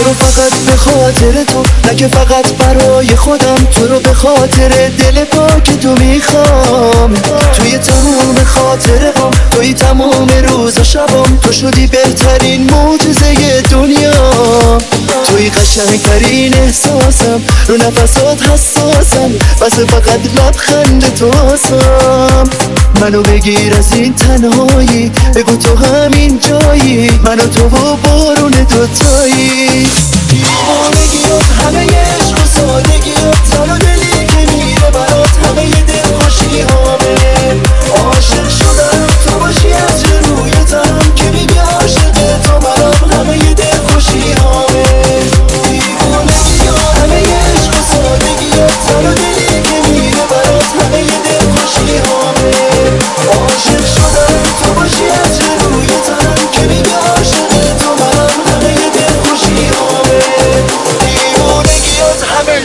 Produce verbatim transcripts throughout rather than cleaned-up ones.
رو فقط به خاطر تو، نه که فقط برای خودم، تو رو به خاطر دل پاک تو میخوام. توی تموم خاطره هم، توی تموم روز و شبام، تو شدی بهترین معجزه دنیا. توی قشنگترین احساسم، رو نفسات حساسم، بس فقط لبخند تو آسم. منو بگیر از این تنهایی، بگو تو همین جایی، منو تو و بارون دوتایی. دیوانگیات همه عشق و سادگیات، تن و دلی که میره برات، همه ی دلخوشی هامه. عاشق شدم تو باشی از روی تنم، که میگه عاشق تو منم، همه ی دلخوشی هامه. دیوانگیات همه عشق و سادگیات، تن و دلی که میره برات، همه ی دلخوشی هامه. عاشق شدم تو باشی از روی تنم، که میگه عاشق تو منم، همه ی دلخوشی هامه. دیوانگیات همه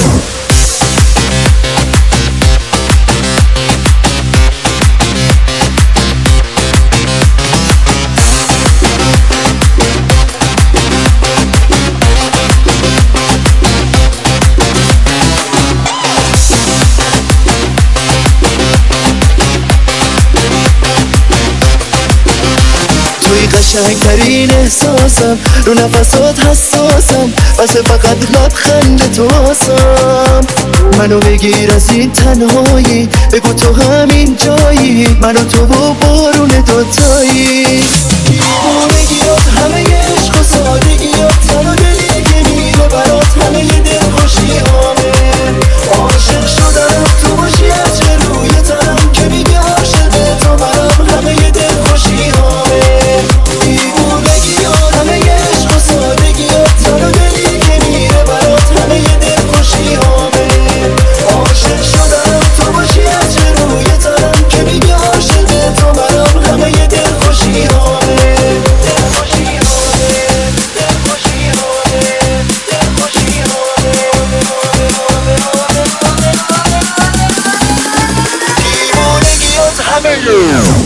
قشنگترین احساسم، رو نفسات حساسم، بس فقط لبخند تو آسم. منو بگیر از این تنهایی، بگو تو همین جایی، منو تو و بارون دوتایی. دیوانگیات همه عشق و سادگیات، تن و دلی که میره برات، همه ی دلخوشی هامه. عاشق شدم تو باشی از روی تنم، که میگه عاشق تو منم، همه ی دلخوشی هامه. دیوانگیات همه عشق و سادگیات، تن و دلی که میره برات، همه ی دلخوشی هامه. عاشق شدم تو باشی از روی تنم، که میگه عاشق تو منم، همه ی دلخوشی هامه. دلخوشی هامه، دلخوشی هامه، دلخوشی هامه. دیوانگیات همه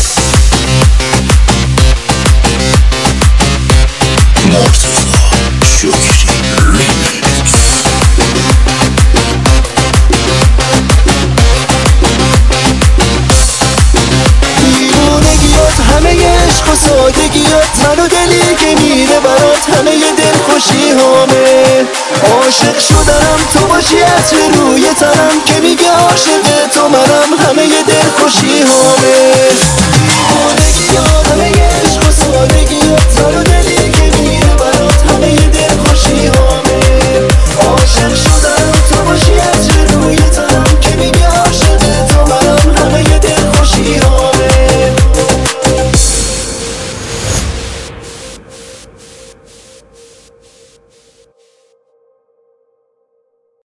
سادگیات، تن و دلی که میره برات، همه ی دلخوشی هامه. عاشق شدم تو باشی از روی تنم، که میگه عاشق تو منم، همه ی